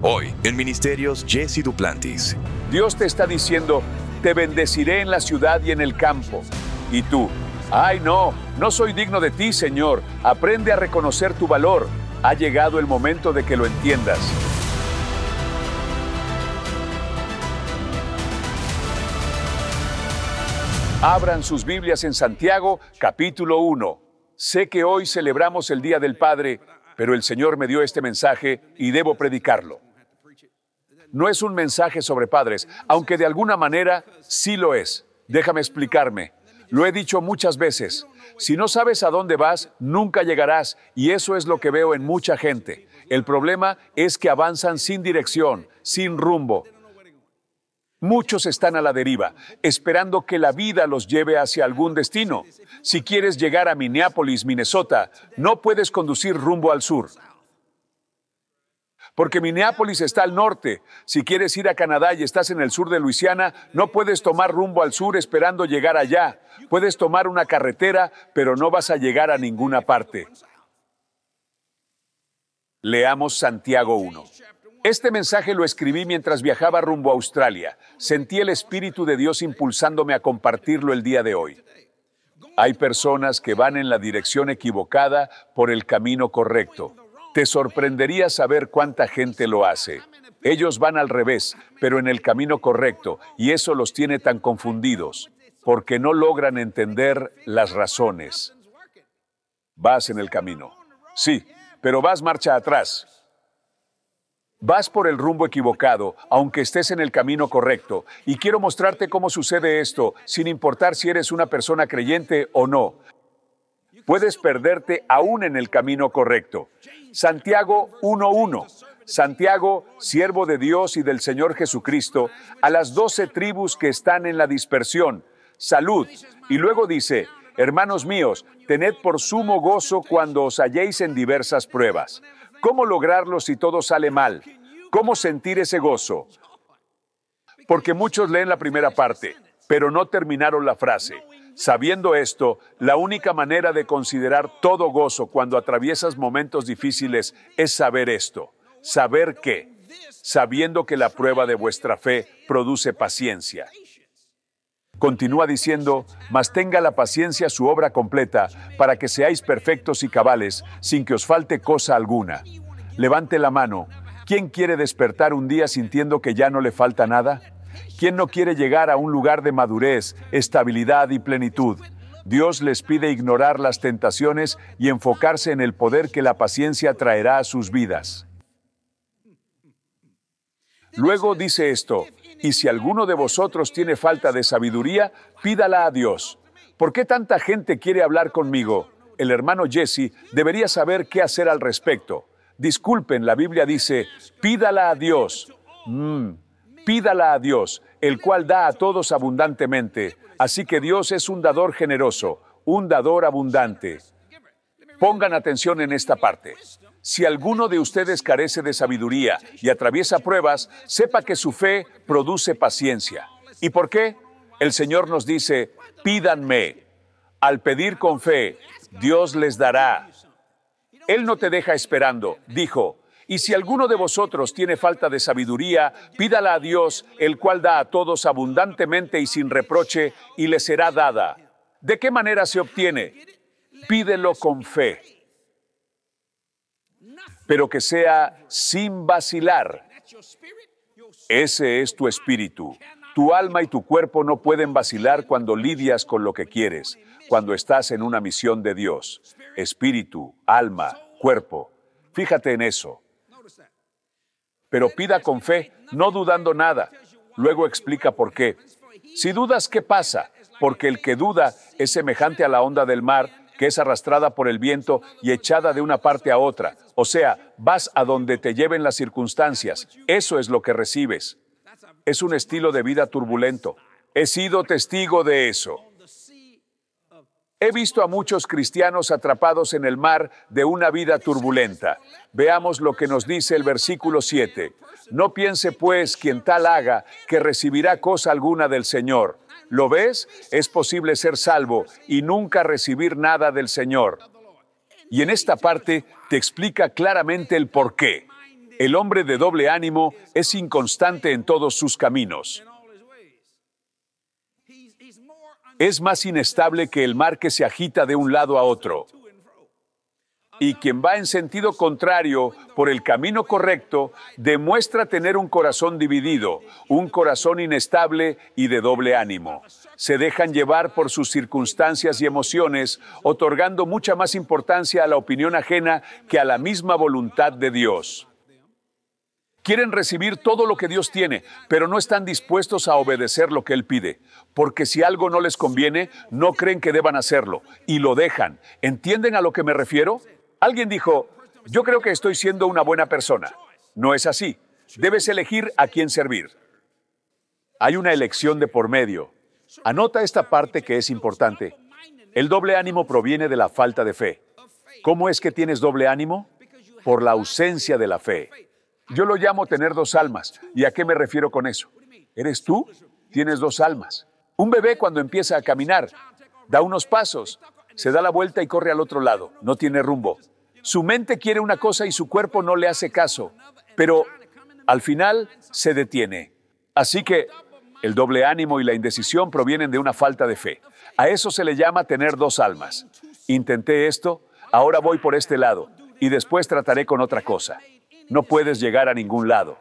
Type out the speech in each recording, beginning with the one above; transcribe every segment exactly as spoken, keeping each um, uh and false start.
Hoy, en Ministerios, Jesse Duplantis. Dios te está diciendo, te bendeciré en la ciudad y en el campo. Y tú, ay no, no soy digno de ti, Señor. Aprende a reconocer tu valor. Ha llegado el momento de que lo entiendas. Abran sus Biblias en Santiago, capítulo uno. Sé que hoy celebramos el Día del Padre, pero el Señor me dio este mensaje y debo predicarlo. No es un mensaje sobre padres, aunque de alguna manera sí lo es. Déjame explicarme. Lo he dicho muchas veces. Si no sabes a dónde vas, nunca llegarás, y eso es lo que veo en mucha gente. El problema es que avanzan sin dirección, sin rumbo. Muchos están a la deriva, esperando que la vida los lleve hacia algún destino. Si quieres llegar a Minneapolis, Minnesota, no puedes conducir rumbo al sur. Porque Minneapolis está al norte. Si quieres ir a Canadá y estás en el sur de Luisiana, no puedes tomar rumbo al sur esperando llegar allá. Puedes tomar una carretera, pero no vas a llegar a ninguna parte. Leamos Santiago uno. Este mensaje lo escribí mientras viajaba rumbo a Australia. Sentí el Espíritu de Dios impulsándome a compartirlo el día de hoy. Hay personas que van en la dirección equivocada por el camino correcto. Te sorprendería saber cuánta gente lo hace. Ellos van al revés, pero en el camino correcto, y eso los tiene tan confundidos, porque no logran entender las razones. Vas en el camino. Sí, pero vas marcha atrás. Vas por el rumbo equivocado, aunque estés en el camino correcto, y quiero mostrarte cómo sucede esto, sin importar si eres una persona creyente o no. Puedes perderte aún en el camino correcto. Santiago uno uno. Santiago, siervo de Dios y del Señor Jesucristo, a las doce tribus que están en la dispersión. Salud. Y luego dice, hermanos míos, tened por sumo gozo cuando os halléis en diversas pruebas. ¿Cómo lograrlo si todo sale mal? ¿Cómo sentir ese gozo? Porque muchos leen la primera parte, pero no terminaron la frase. Sabiendo esto, la única manera de considerar todo gozo cuando atraviesas momentos difíciles es saber esto. ¿Saber qué? Sabiendo que la prueba de vuestra fe produce paciencia. Continúa diciendo, mas tenga la paciencia su obra completa, para que seáis perfectos y cabales, sin que os falte cosa alguna. Levante la mano. ¿Quién quiere despertar un día sintiendo que ya no le falta nada? ¿Quién no quiere llegar a un lugar de madurez, estabilidad y plenitud? Dios les pide ignorar las tentaciones y enfocarse en el poder que la paciencia traerá a sus vidas. Luego dice esto, y si alguno de vosotros tiene falta de sabiduría, pídala a Dios. ¿Por qué tanta gente quiere hablar conmigo? El hermano Jesse debería saber qué hacer al respecto. Disculpen, la Biblia dice, pídala a Dios. Mm, pídala a Dios, el cual da a todos abundantemente. Así que Dios es un dador generoso, un dador abundante. Pongan atención en esta parte. Si alguno de ustedes carece de sabiduría y atraviesa pruebas, sepa que su fe produce paciencia. ¿Y por qué? El Señor nos dice, pídanme. Al pedir con fe, Dios les dará. Él no te deja esperando, dijo, y si alguno de vosotros tiene falta de sabiduría, pídala a Dios, el cual da a todos abundantemente y sin reproche, y le será dada. ¿De qué manera se obtiene? Pídelo con fe, pero que sea sin vacilar. Ese es tu espíritu. Tu alma y tu cuerpo no pueden vacilar cuando lidias con lo que quieres, cuando estás en una misión de Dios. Espíritu, alma, cuerpo. Fíjate en eso. Pero pida con fe, no dudando nada. Luego explica por qué. Si dudas, ¿qué pasa? Porque el que duda es semejante a la onda del mar, que es arrastrada por el viento y echada de una parte a otra. O sea, vas a donde te lleven las circunstancias. Eso es lo que recibes. Es un estilo de vida turbulento. He sido testigo de eso. He visto a muchos cristianos atrapados en el mar de una vida turbulenta. Veamos lo que nos dice el versículo siete. No piense, pues, quien tal haga, que recibirá cosa alguna del Señor. ¿Lo ves? Es posible ser salvo y nunca recibir nada del Señor. Y en esta parte te explica claramente el por qué. El hombre de doble ánimo es inconstante en todos sus caminos. Es más inestable que el mar que se agita de un lado a otro. Y quien va en sentido contrario por el camino correcto demuestra tener un corazón dividido, un corazón inestable y de doble ánimo. Se dejan llevar por sus circunstancias y emociones, otorgando mucha más importancia a la opinión ajena que a la misma voluntad de Dios. Quieren recibir todo lo que Dios tiene, pero no están dispuestos a obedecer lo que Él pide, porque si algo no les conviene, no creen que deban hacerlo, y lo dejan. ¿Entienden a lo que me refiero? Alguien dijo, yo creo que estoy siendo una buena persona. No es así. Debes elegir a quién servir. Hay una elección de por medio. Anota esta parte que es importante. El doble ánimo proviene de la falta de fe. ¿Cómo es que tienes doble ánimo? Por la ausencia de la fe. Yo lo llamo tener dos almas. ¿Y a qué me refiero con eso? ¿Eres tú? Tienes dos almas. Un bebé cuando empieza a caminar, da unos pasos, se da la vuelta y corre al otro lado. No tiene rumbo. Su mente quiere una cosa y su cuerpo no le hace caso, pero al final se detiene. Así que el doble ánimo y la indecisión provienen de una falta de fe. A eso se le llama tener dos almas. Intenté esto, ahora voy por este lado y después trataré con otra cosa. No puedes llegar a ningún lado.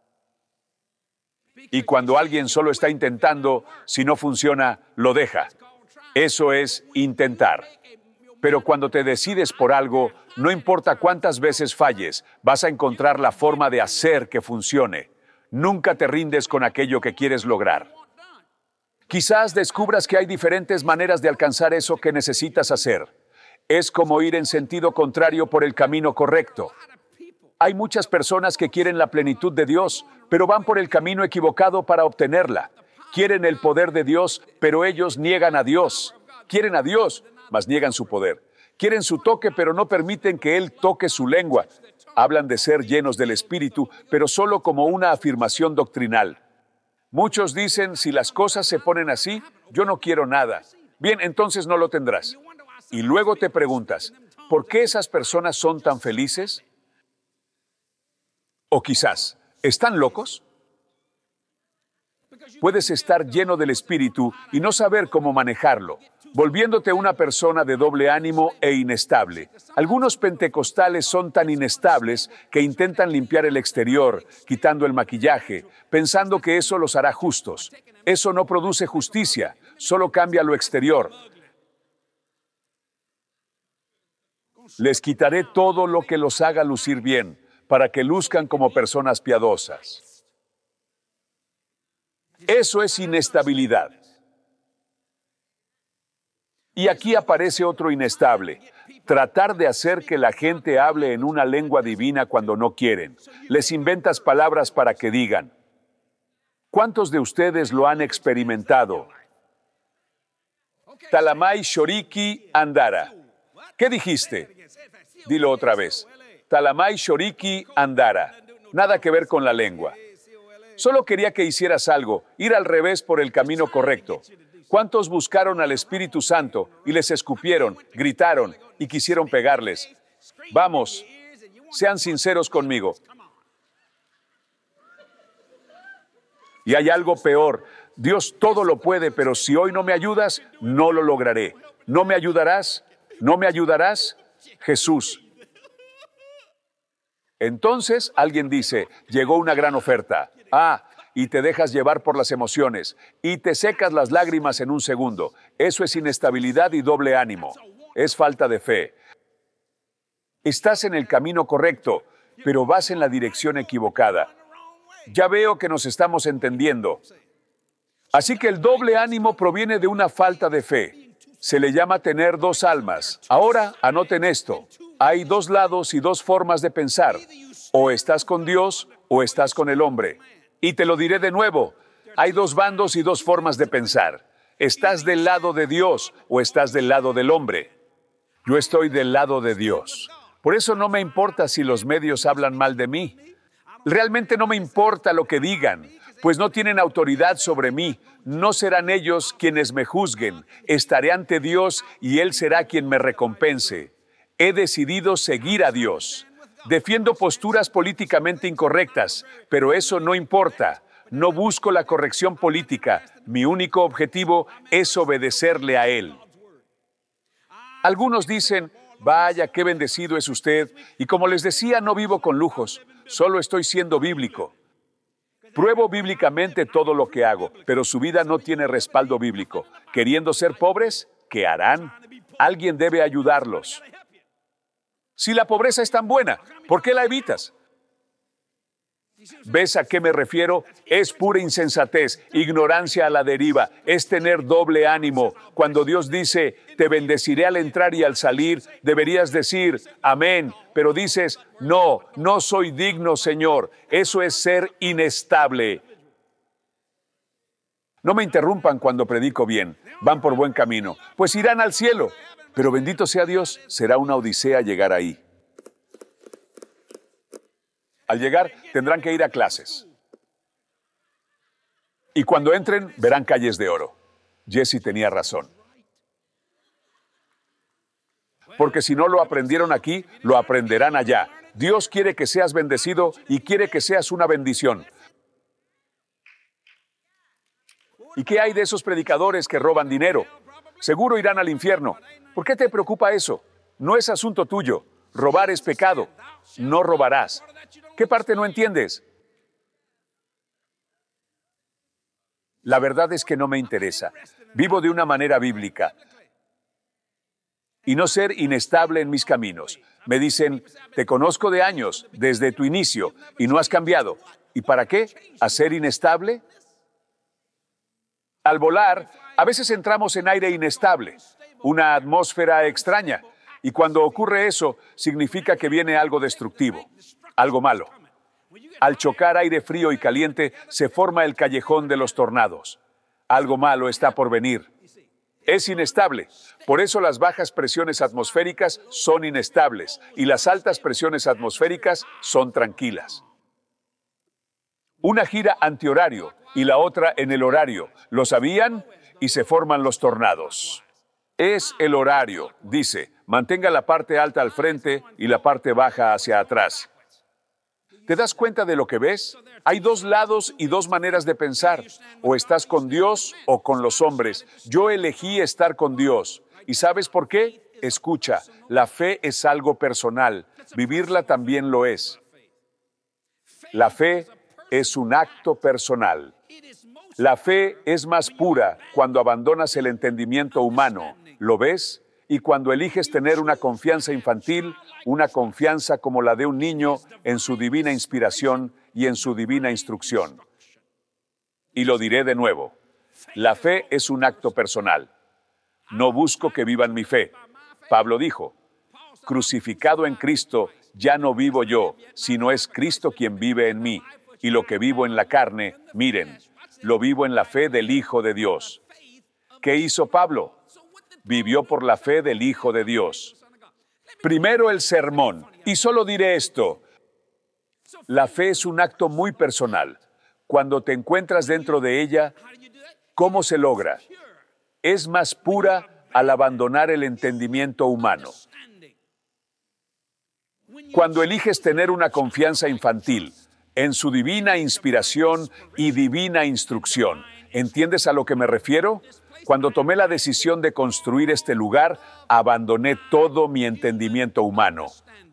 Y cuando alguien solo está intentando, si no funciona, lo deja. Eso es intentar. Pero cuando te decides por algo, no importa cuántas veces falles, vas a encontrar la forma de hacer que funcione. Nunca te rindes con aquello que quieres lograr. Quizás descubras que hay diferentes maneras de alcanzar eso que necesitas hacer. Es como ir en sentido contrario por el camino correcto. Hay muchas personas que quieren la plenitud de Dios, pero van por el camino equivocado para obtenerla. Quieren el poder de Dios, pero ellos niegan a Dios. Quieren a Dios, mas niegan su poder. Quieren su toque, pero no permiten que Él toque su lengua. Hablan de ser llenos del Espíritu, pero solo como una afirmación doctrinal. Muchos dicen, si las cosas se ponen así, yo no quiero nada. Bien, entonces no lo tendrás. Y luego te preguntas, ¿por qué esas personas son tan felices? O quizás, ¿están locos? Puedes estar lleno del Espíritu y no saber cómo manejarlo, volviéndote una persona de doble ánimo e inestable. Algunos pentecostales son tan inestables que intentan limpiar el exterior, quitando el maquillaje, pensando que eso los hará justos. Eso no produce justicia, solo cambia lo exterior. Les quitaré todo lo que los haga lucir bien, para que luzcan como personas piadosas. Eso es inestabilidad. Y aquí aparece otro inestable. Tratar de hacer que la gente hable en una lengua divina cuando no quieren. Les inventas palabras para que digan. ¿Cuántos de ustedes lo han experimentado? Talamay Shoriki Andara. ¿Qué dijiste? Dilo otra vez. Talamay Shoriki Andara. Nada que ver con la lengua. Solo quería que hicieras algo, ir al revés por el camino correcto. ¿Cuántos buscaron al Espíritu Santo y les escupieron, gritaron y quisieron pegarles? Vamos, sean sinceros conmigo. Y hay algo peor. Dios todo lo puede, pero si hoy no me ayudas, no lo lograré. ¿No me ayudarás? ¿No me ayudarás? Jesús. Entonces alguien dice, llegó una gran oferta. Ah, y te dejas llevar por las emociones y te secas las lágrimas en un segundo. Eso es inestabilidad y doble ánimo. Es falta de fe. Estás en el camino correcto, pero vas en la dirección equivocada. Ya veo que nos estamos entendiendo. Así que el doble ánimo proviene de una falta de fe. Se le llama tener dos almas. Ahora, anoten esto. Hay dos lados y dos formas de pensar. O estás con Dios o estás con el hombre. Y te lo diré de nuevo. Hay dos bandos y dos formas de pensar. ¿Estás del lado de Dios o estás del lado del hombre? Yo estoy del lado de Dios. Por eso no me importa si los medios hablan mal de mí. Realmente no me importa lo que digan, pues no tienen autoridad sobre mí. No serán ellos quienes me juzguen. Estaré ante Dios y Él será quien me recompense. He decidido seguir a Dios. Defiendo posturas políticamente incorrectas, pero eso no importa. No busco la corrección política. Mi único objetivo es obedecerle a Él. Algunos dicen, vaya, qué bendecido es usted, y como les decía, no vivo con lujos, solo estoy siendo bíblico. Pruebo bíblicamente todo lo que hago, pero su vida no tiene respaldo bíblico. Queriendo ser pobres, ¿qué harán? Alguien debe ayudarlos. Si la pobreza es tan buena, ¿por qué la evitas? ¿Ves a qué me refiero? Es pura insensatez, ignorancia a la deriva, es tener doble ánimo. Cuando Dios dice, te bendeciré al entrar y al salir, deberías decir, amén, pero dices, no, no soy digno, Señor. Eso es ser inestable. No me interrumpan cuando predico bien, van por buen camino, pues irán al cielo. Pero bendito sea Dios, será una odisea llegar ahí. Al llegar, tendrán que ir a clases. Y cuando entren, verán calles de oro. Jesse tenía razón. Porque si no lo aprendieron aquí, lo aprenderán allá. Dios quiere que seas bendecido y quiere que seas una bendición. ¿Y qué hay de esos predicadores que roban dinero? Seguro irán al infierno. ¿Por qué te preocupa eso? No es asunto tuyo. Robar es pecado. No robarás. ¿Qué parte no entiendes? La verdad es que no me interesa. Vivo de una manera bíblica. Y no ser inestable en mis caminos. Me dicen, te conozco de años, desde tu inicio, y no has cambiado. ¿Y para qué? ¿A ser inestable? Al volar, a veces entramos en aire inestable, una atmósfera extraña. Y cuando ocurre eso, significa que viene algo destructivo, algo malo. Al chocar aire frío y caliente, se forma el callejón de los tornados. Algo malo está por venir. Es inestable. Por eso las bajas presiones atmosféricas son inestables y las altas presiones atmosféricas son tranquilas. Una gira antihorario y la otra en el horario. ¿Lo sabían? Y se forman los tornados. Es el horario, dice, mantenga la parte alta al frente y la parte baja hacia atrás. ¿Te das cuenta de lo que ves? Hay dos lados y dos maneras de pensar. O estás con Dios o con los hombres. Yo elegí estar con Dios. ¿Y sabes por qué? Escucha, la fe es algo personal. Vivirla también lo es. La fe es un acto personal. La fe es más pura cuando abandonas el entendimiento humano. ¿Lo ves? Y cuando eliges tener una confianza infantil, una confianza como la de un niño en su divina inspiración y en su divina instrucción. Y lo diré de nuevo, la fe es un acto personal. No busco que vivan mi fe. Pablo dijo, crucificado en Cristo, ya no vivo yo, sino es Cristo quien vive en mí. Y lo que vivo en la carne, miren, lo vivo en la fe del Hijo de Dios. ¿Qué hizo Pablo? Vivió por la fe del Hijo de Dios. Primero el sermón, y solo diré esto. La fe es un acto muy personal. Cuando te encuentras dentro de ella, ¿cómo se logra? Es más pura al abandonar el entendimiento humano. Cuando eliges tener una confianza infantil en su divina inspiración y divina instrucción, ¿entiendes a lo que me refiero? Cuando tomé la decisión de construir este lugar, abandoné todo mi entendimiento humano.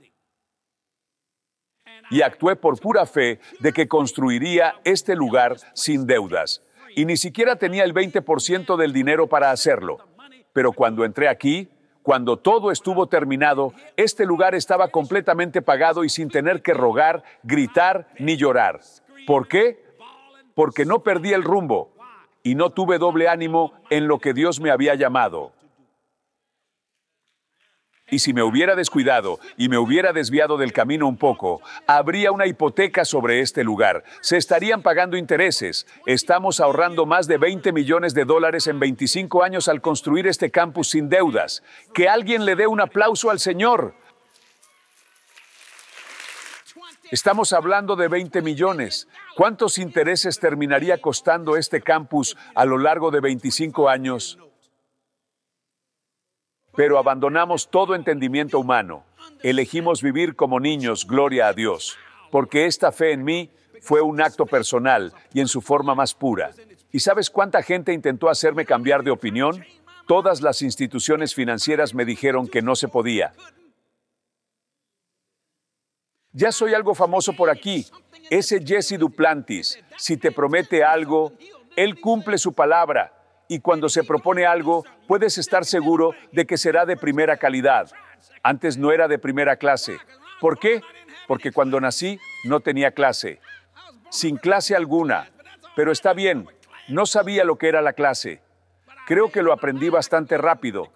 Y actué por pura fe de que construiría este lugar sin deudas. Y ni siquiera tenía el veinte por ciento del dinero para hacerlo. Pero cuando entré aquí, cuando todo estuvo terminado, este lugar estaba completamente pagado y sin tener que rogar, gritar ni llorar. ¿Por qué? Porque no perdí el rumbo. Y no tuve doble ánimo en lo que Dios me había llamado. Y si me hubiera descuidado y me hubiera desviado del camino un poco, habría una hipoteca sobre este lugar. Se estarían pagando intereses. Estamos ahorrando más de veinte millones de dólares en veinticinco años al construir este campus sin deudas. Que alguien le dé un aplauso al Señor. Estamos hablando de veinte millones. ¿Cuántos intereses terminaría costando este campus a lo largo de veinticinco años? pero abandonamos todo entendimiento humano. Elegimos vivir como niños, gloria a Dios, porque esta fe en mí fue un acto personal y en su forma más pura. ¿Y sabes cuánta gente intentó hacerme cambiar de opinión? Todas las instituciones financieras me dijeron que no se podía. Ya soy algo famoso por aquí. Ese Jesse Duplantis, si te promete algo, él cumple su palabra. Y cuando se propone algo, puedes estar seguro de que será de primera calidad. Antes no era de primera clase. ¿Por qué? Porque cuando nací no tenía clase. Sin clase alguna. Pero está bien, no sabía lo que era la clase. Creo que lo aprendí bastante rápido.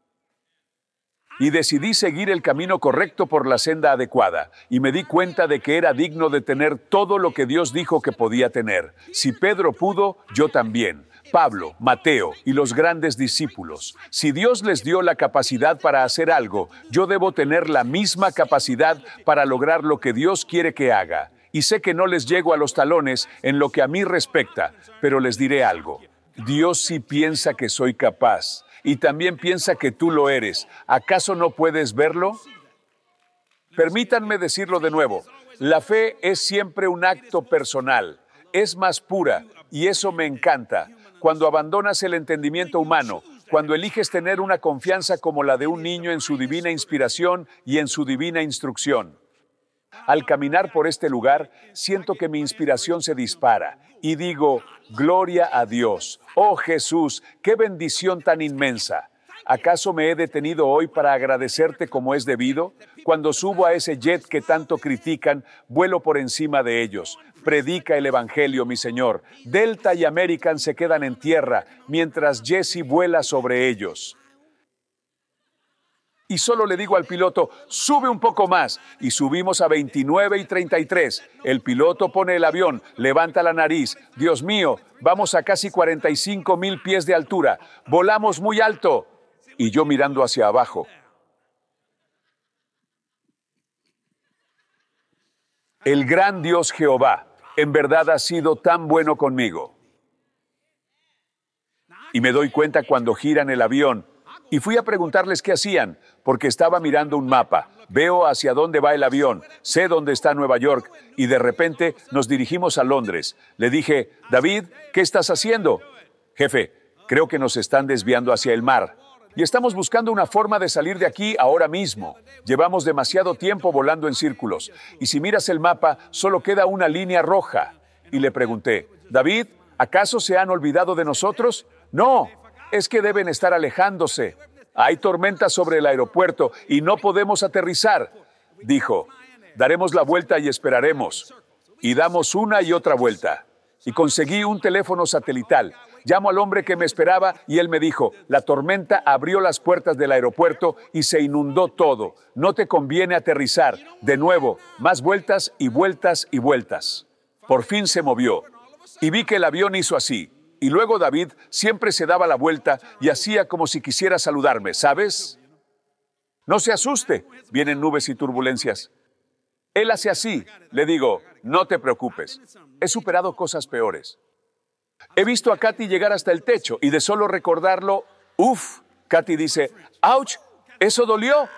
Y decidí seguir el camino correcto por la senda adecuada, y me di cuenta de que era digno de tener todo lo que Dios dijo que podía tener. Si Pedro pudo, yo también. Pablo, Mateo y los grandes discípulos. Si Dios les dio la capacidad para hacer algo, yo debo tener la misma capacidad para lograr lo que Dios quiere que haga. Y sé que no les llego a los talones en lo que a mí respecta, pero les diré algo. Dios sí piensa que soy capaz. Y también piensa que tú lo eres. ¿Acaso no puedes verlo? Permítanme decirlo de nuevo. La fe es siempre un acto personal. Es más pura, y eso me encanta. Cuando abandonas el entendimiento humano, cuando eliges tener una confianza como la de un niño en su divina inspiración y en su divina instrucción. Al caminar por este lugar, siento que mi inspiración se dispara y digo, gloria a Dios. Oh Jesús, qué bendición tan inmensa. ¿Acaso me he detenido hoy para agradecerte como es debido? Cuando subo a ese jet que tanto critican, vuelo por encima de ellos. Predica el Evangelio, mi Señor. Delta y American se quedan en tierra, mientras Jesse vuela sobre ellos. Y solo le digo al piloto, sube un poco más. Y subimos a veintinueve y treinta y tres. El piloto pone el avión, levanta la nariz. Dios mío, vamos a casi cuarenta y cinco mil pies de altura. Volamos muy alto. Y yo mirando hacia abajo. El gran Dios Jehová, en verdad ha sido tan bueno conmigo. Y me doy cuenta cuando giran el avión. Y fui a preguntarles qué hacían, porque estaba mirando un mapa. Veo hacia dónde va el avión, sé dónde está Nueva York, y de repente nos dirigimos a Londres. Le dije, David, ¿qué estás haciendo? Jefe, creo que nos están desviando hacia el mar. Y estamos buscando una forma de salir de aquí ahora mismo. Llevamos demasiado tiempo volando en círculos. Y si miras el mapa, solo queda una línea roja. Y le pregunté, David, ¿acaso se han olvidado de nosotros? No. Es que deben estar alejándose. Hay tormentas sobre el aeropuerto y no podemos aterrizar. Dijo, daremos la vuelta y esperaremos. Y damos una y otra vuelta. Y conseguí un teléfono satelital. Llamo al hombre que me esperaba y él me dijo, la tormenta abrió las puertas del aeropuerto y se inundó todo. No te conviene aterrizar. De nuevo, más vueltas y vueltas y vueltas. Por fin se movió. Y vi que el avión hizo así. Y luego David siempre se daba la vuelta y hacía como si quisiera saludarme, ¿sabes? No se asuste, vienen nubes y turbulencias. Él hace así, le digo, no te preocupes, he superado cosas peores. He visto a Katy llegar hasta el techo y de solo recordarlo, uff, Katy dice, ¡ouch! ¿Eso dolió?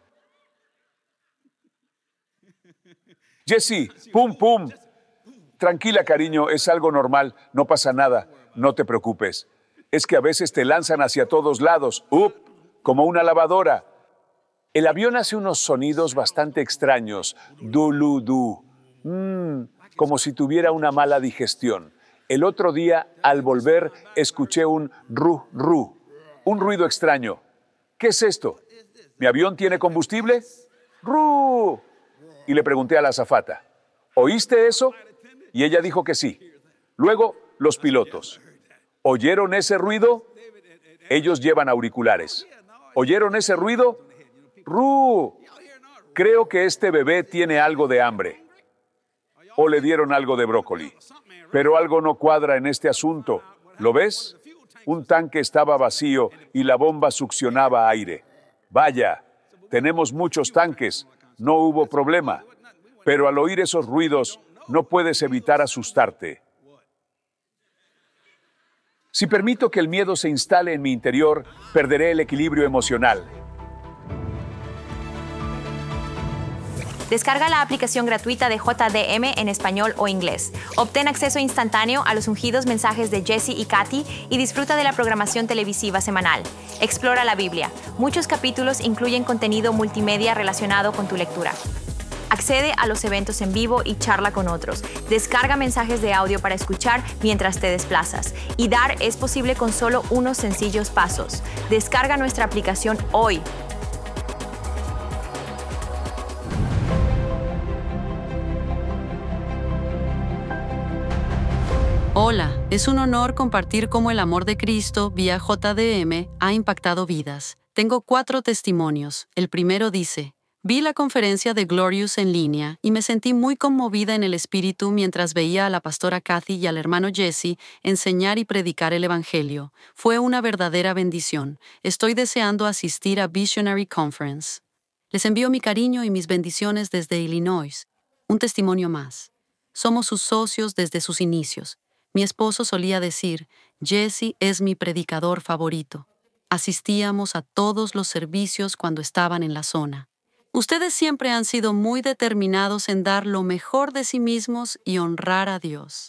Jesse, pum, pum. Tranquila, cariño, es algo normal, no pasa nada. No te preocupes. Es que a veces te lanzan hacia todos lados, ¡up! Como una lavadora. El avión hace unos sonidos bastante extraños, du-lu-du, mm, como si tuviera una mala digestión. El otro día, al volver, escuché un ru-ru, un ruido extraño. ¿Qué es esto? ¿Mi avión tiene combustible? ¡Ru! Y le pregunté a la azafata, ¿oíste eso? Y ella dijo que sí. Luego, los pilotos. ¿Oyeron ese ruido? Ellos llevan auriculares. ¿Oyeron ese ruido? ¡Ru! Creo que este bebé tiene algo de hambre. O le dieron algo de brócoli. Pero algo no cuadra en este asunto. ¿Lo ves? Un tanque estaba vacío y la bomba succionaba aire. Vaya, tenemos muchos tanques. No hubo problema. Pero al oír esos ruidos, no puedes evitar asustarte. Si permito que el miedo se instale en mi interior, perderé el equilibrio emocional. Descarga la aplicación gratuita de J D M en español o inglés. Obtén acceso instantáneo a los ungidos mensajes de Jesse y Kathy y disfruta de la programación televisiva semanal. Explora la Biblia. Muchos capítulos incluyen contenido multimedia relacionado con tu lectura. Accede a los eventos en vivo y charla con otros. Descarga mensajes de audio para escuchar mientras te desplazas. Y dar es posible con solo unos sencillos pasos. Descarga nuestra aplicación hoy. Hola, es un honor compartir cómo el amor de Cristo vía J D M ha impactado vidas. Tengo cuatro testimonios. El primero dice: vi la conferencia de Glorious en línea y me sentí muy conmovida en el espíritu mientras veía a la pastora Kathy y al hermano Jesse enseñar y predicar el Evangelio. Fue una verdadera bendición. Estoy deseando asistir a Visionary Conference. Les envío mi cariño y mis bendiciones desde Illinois. Un testimonio más. Somos sus socios desde sus inicios. Mi esposo solía decir: Jesse es mi predicador favorito. Asistíamos a todos los servicios cuando estaban en la zona. Ustedes siempre han sido muy determinados en dar lo mejor de sí mismos y honrar a Dios.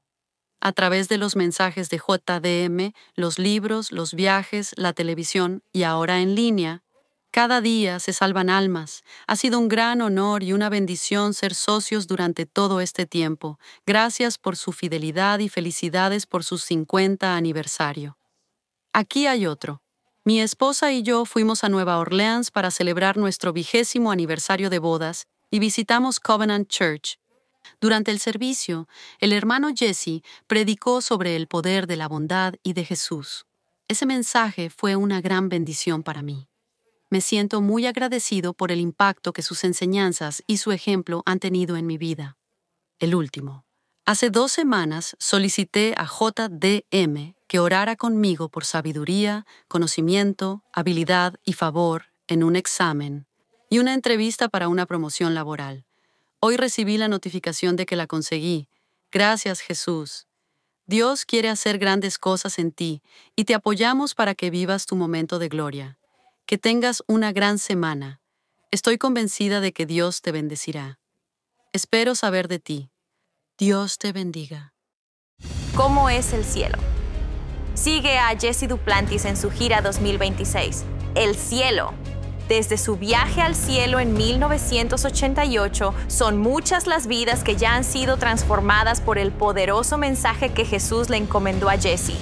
A través de los mensajes de J D M, los libros, los viajes, la televisión y ahora en línea, cada día se salvan almas. Ha sido un gran honor y una bendición ser socios durante todo este tiempo. Gracias por su fidelidad y felicidades por su cincuenta aniversario. Aquí hay otro. Mi esposa y yo fuimos a Nueva Orleans para celebrar nuestro vigésimo aniversario de bodas y visitamos Covenant Church. Durante el servicio, el hermano Jesse predicó sobre el poder de la bondad y de Jesús. Ese mensaje fue una gran bendición para mí. Me siento muy agradecido por el impacto que sus enseñanzas y su ejemplo han tenido en mi vida. El último. Hace dos semanas solicité a J D M que orara conmigo por sabiduría, conocimiento, habilidad y favor en un examen y una entrevista para una promoción laboral. Hoy recibí la notificación de que la conseguí. Gracias, Jesús. Dios quiere hacer grandes cosas en ti y te apoyamos para que vivas tu momento de gloria. Que tengas una gran semana. Estoy convencida de que Dios te bendecirá. Espero saber de ti. Dios te bendiga. ¿Cómo es el cielo? Sigue a Jesse Duplantis en su gira dos mil veintiséis, El Cielo. Desde su viaje al cielo en mil novecientos ochenta y ocho, son muchas las vidas que ya han sido transformadas por el poderoso mensaje que Jesús le encomendó a Jesse.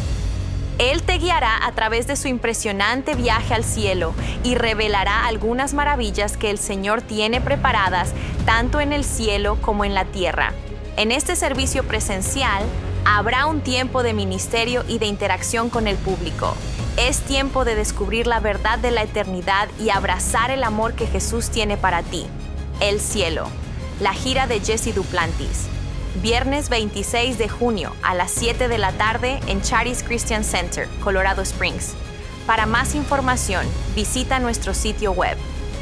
Él te guiará a través de su impresionante viaje al cielo y revelará algunas maravillas que el Señor tiene preparadas tanto en el cielo como en la tierra. En este servicio presencial, habrá un tiempo de ministerio y de interacción con el público. Es tiempo de descubrir la verdad de la eternidad y abrazar el amor que Jesús tiene para ti. El Cielo, la gira de Jesse Duplantis. Viernes veintiséis de junio a las siete de la tarde en Charis Christian Center, Colorado Springs. Para más información, visita nuestro sitio web.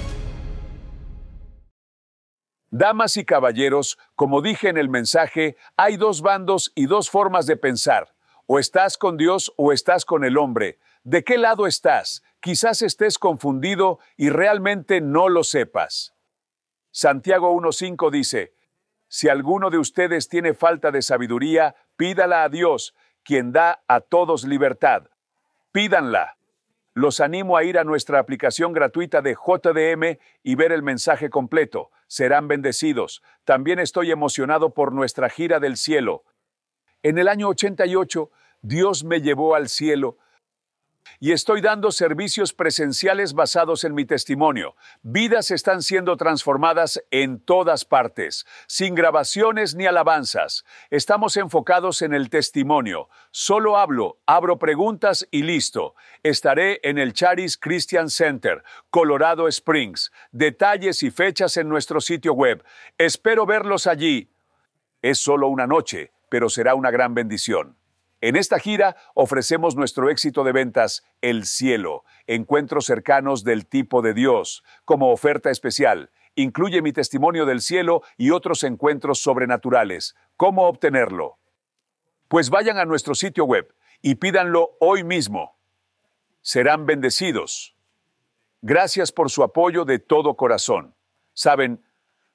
Damas y caballeros, como dije en el mensaje, hay dos bandos y dos formas de pensar. O estás con Dios o estás con el hombre. ¿De qué lado estás? Quizás estés confundido y realmente no lo sepas. Santiago uno cinco dice: si alguno de ustedes tiene falta de sabiduría, pídala a Dios, quien da a todos libertad. Pídanla. Los animo a ir a nuestra aplicación gratuita de J D M y ver el mensaje completo. Serán bendecidos. También estoy emocionado por nuestra gira del cielo. En el año ochenta y ocho, Dios me llevó al cielo y estoy dando servicios presenciales basados en mi testimonio. Vidas están siendo transformadas en todas partes, sin grabaciones ni alabanzas. Estamos enfocados en el testimonio. Solo hablo, abro preguntas y listo. Estaré en el Charis Christian Center, Colorado Springs. Detalles y fechas en nuestro sitio web. Espero verlos allí. Es solo una noche, pero será una gran bendición. En esta gira ofrecemos nuestro éxito de ventas, El Cielo, encuentros cercanos del tipo de Dios, como oferta especial. Incluye mi testimonio del cielo y otros encuentros sobrenaturales. ¿Cómo obtenerlo? Pues vayan a nuestro sitio web y pídanlo hoy mismo. Serán bendecidos. Gracias por su apoyo de todo corazón. Saben,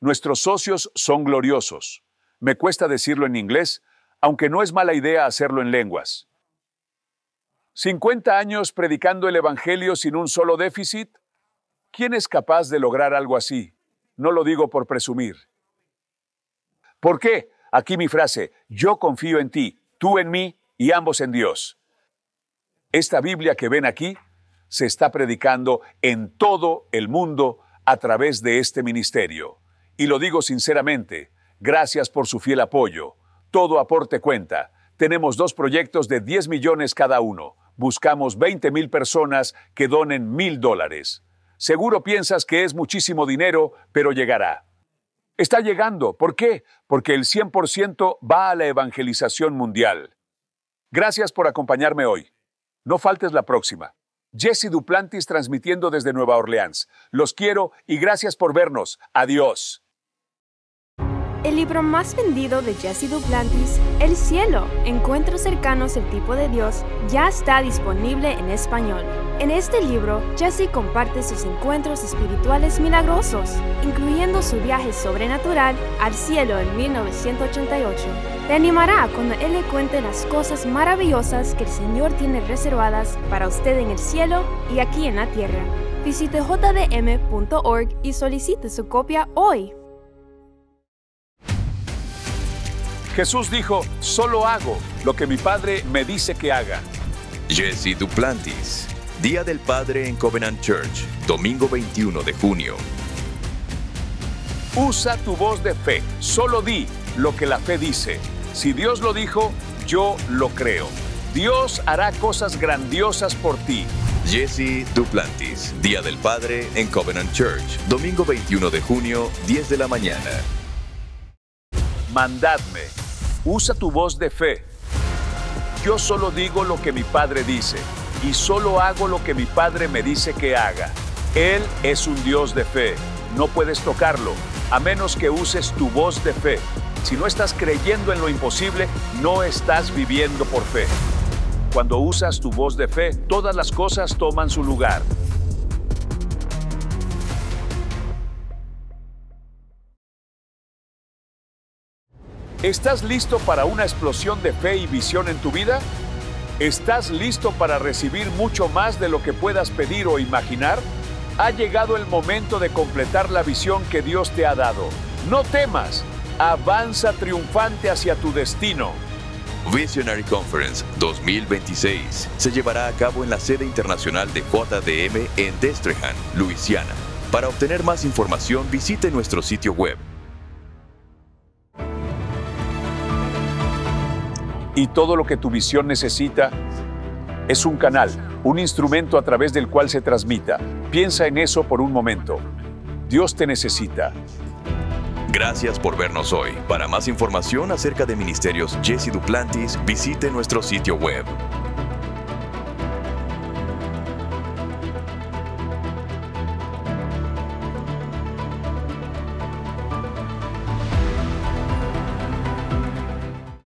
Nuestros socios son gloriosos. Me cuesta decirlo en inglés, aunque no es mala idea hacerlo en lenguas. ¿cincuenta años predicando el Evangelio sin un solo déficit? ¿Quién es capaz de lograr algo así? No lo digo por presumir. ¿Por qué? Aquí mi frase, yo confío en ti, tú en mí y ambos en Dios. Esta Biblia que ven aquí se está predicando en todo el mundo a través de este ministerio. Y lo digo sinceramente, gracias por su fiel apoyo. Todo aporte cuenta. Tenemos dos proyectos de diez millones cada uno. Buscamos veinte mil personas que donen mil dólares. Seguro piensas que es muchísimo dinero, pero llegará. Está llegando. ¿Por qué? Porque el cien por ciento va a la evangelización mundial. Gracias por acompañarme hoy. No faltes la próxima. Jesse Duplantis transmitiendo desde Nueva Orleans. Los quiero y gracias por vernos. Adiós. El libro más vendido de Jesse Duplantis, El Cielo, Encuentros cercanos al tipo de Dios, ya está disponible en español. En este libro, Jesse comparte sus encuentros espirituales milagrosos, incluyendo su viaje sobrenatural al cielo en mil novecientos ochenta y ocho. Te animará cuando él le cuente las cosas maravillosas que el Señor tiene reservadas para usted en el cielo y aquí en la tierra. Visite j d m punto org y solicite su copia hoy. Jesús dijo, solo hago lo que mi Padre me dice que haga. Jesse Duplantis, Día del Padre en Covenant Church, domingo veintiuno de junio. Usa tu voz de fe, solo di lo que la fe dice. Si Dios lo dijo, yo lo creo. Dios hará cosas grandiosas por ti. Jesse Duplantis, Día del Padre en Covenant Church, domingo veintiuno de junio, diez de la mañana. Mandadme. Usa tu voz de fe. Yo solo digo lo que mi Padre dice, y solo hago lo que mi Padre me dice que haga. Él es un Dios de fe. No puedes tocarlo, a menos que uses tu voz de fe. Si no estás creyendo en lo imposible, no estás viviendo por fe. Cuando usas tu voz de fe, todas las cosas toman su lugar. ¿Estás listo para una explosión de fe y visión en tu vida? ¿Estás listo para recibir mucho más de lo que puedas pedir o imaginar? Ha llegado el momento de completar la visión que Dios te ha dado. No temas, avanza triunfante hacia tu destino. Visionary Conference dos mil veintiséis se llevará a cabo en la sede internacional de J D M en Destrehan, Luisiana. Para obtener más información, visite nuestro sitio web. Y todo lo que tu visión necesita es un canal, un instrumento a través del cual se transmita. Piensa en eso por un momento. Dios te necesita. Gracias por vernos hoy. Para más información acerca de Ministerios Jesse Duplantis, visite nuestro sitio web.